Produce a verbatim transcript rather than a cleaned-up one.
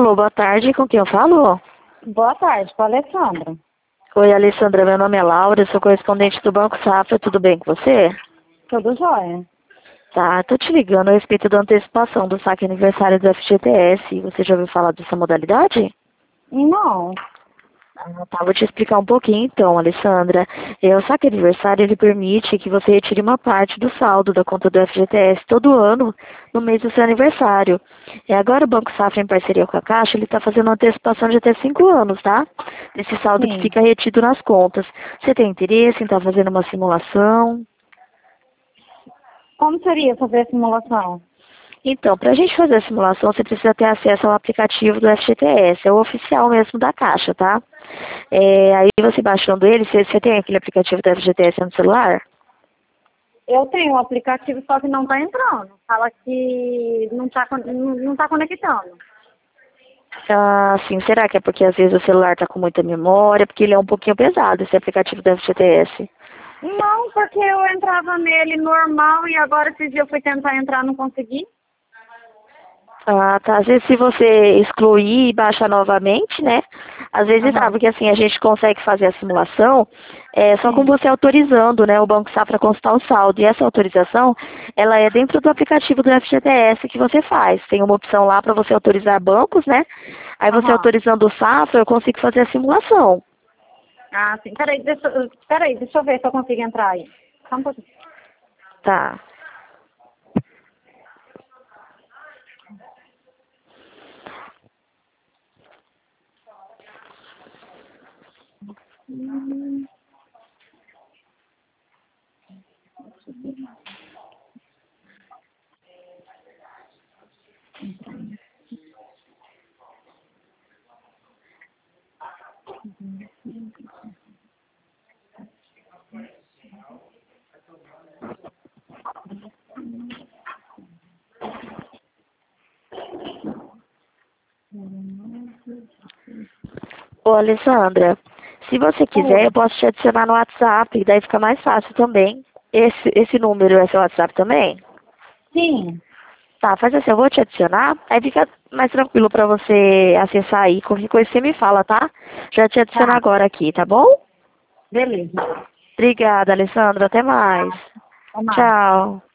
Alô, boa tarde, com quem eu falo? Boa tarde, com a Alessandra. Oi, Alessandra, meu nome é Laura, eu sou correspondente do Banco Safra, tudo bem com você? Tudo jóia? Tá, tô te ligando a respeito da antecipação do saque aniversário do F G T S, você já ouviu falar dessa modalidade? Não. Ah, tá, vou te explicar um pouquinho então, Alessandra. É, o saque aniversário, ele permite que você retire uma parte do saldo da conta do F G T S todo ano, no mês do seu aniversário. É, agora o Banco Safra, em parceria com a Caixa, ele está fazendo uma antecipação de até cinco anos, tá? Desse saldo que Sim. fica retido nas contas. Você tem interesse em estar fazendo uma simulação? Como seria fazer a simulação? Então, para a gente fazer a simulação, você precisa ter acesso ao aplicativo do F G T S, é o oficial mesmo da Caixa, tá? É, aí você baixando ele, você, você tem aquele aplicativo do F G T S no celular? Eu tenho o aplicativo, só que não está entrando. Fala que não está não tá conectando. Ah, sim, será que é porque às vezes o celular está com muita memória? Porque ele é um pouquinho pesado, esse aplicativo do F G T S. Não, porque eu entrava nele normal e agora esses dias eu fui tentar entrar, não consegui. Ah, tá. Às vezes se você excluir e baixar novamente, né? Às vezes dá, Aham. porque assim, a gente consegue fazer a simulação é, só com Sim. você autorizando, né? O Banco Safra consultar o saldo. E essa autorização, ela é dentro do aplicativo do F G T S que você faz. Tem uma opção lá para você autorizar bancos, né? Aí você Aham. autorizando o Safra, eu consigo fazer a simulação. Ah, sim. Peraí, deixa, eu- peraí, deixa eu ver se eu consigo entrar aí. Só um pouquinho. Tá. Ô, Alessandra, se você quiser, eu Oi. posso te adicionar no WhatsApp, daí fica mais fácil também. Esse, esse número é seu WhatsApp também? Sim. Tá, faz assim, eu vou te adicionar, aí fica mais tranquilo pra você acessar aí, qualquer coisa você me fala, tá? Já te adiciono Tá. agora aqui, tá bom? Beleza. Obrigada, Alessandra, até mais. Tá. Até mais. Tchau.